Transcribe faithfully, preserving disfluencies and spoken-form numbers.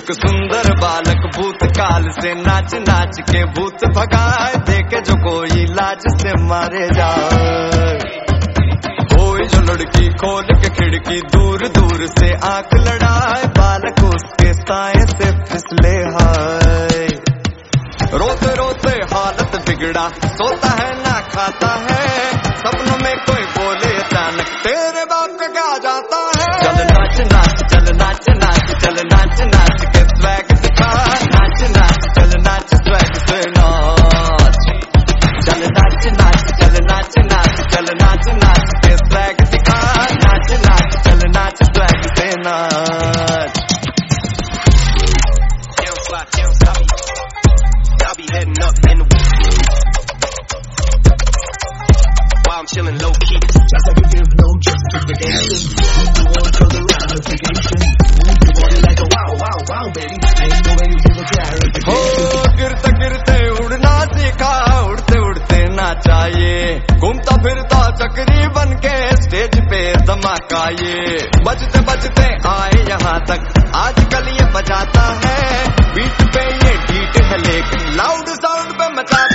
एक सुंदर बालक भूतकाल से नाच नाच के भूत भगाए, देखे जो कोई लाज से मारे जाए। कोई जो लड़की खोल के खिड़की दूर दूर से आंख लड़ाए, बालक उसके साए से फिसले हाय। रोते रोते हालत बिगड़ा, सोता है ना खाता है, सपनों में कोई बोले अचानक तेरे बाप का क्या जाता है। चल नाच नाच चल नाच नाच चल नाच नाच के स्वैग दिखा, नाच नाच चल नाच स्वैग से नाच। चल नाच नाच चल नाच नाच चल नाच नाच के स्वैग दिखा, नाच नाच चल नाच स्वैग से नाच। I'll be heading up in the while I'm chilling low key. Just like you give no justification. Move the one for the ratification. Move your body like a wow, wow, wow, baby. Ain't no way you give a clarification. हो गिरते गिरते उड़ना सीखा, उड़ते उड़ते नाचा ये, घूमता फिरता चक्री बन के स्टेज पे धमाका ये। बजते बजते आए यहाँ तक, आजकल ये बजाता है, बीट पे ये बीट है लेकिन लाउड साउंड पे मचा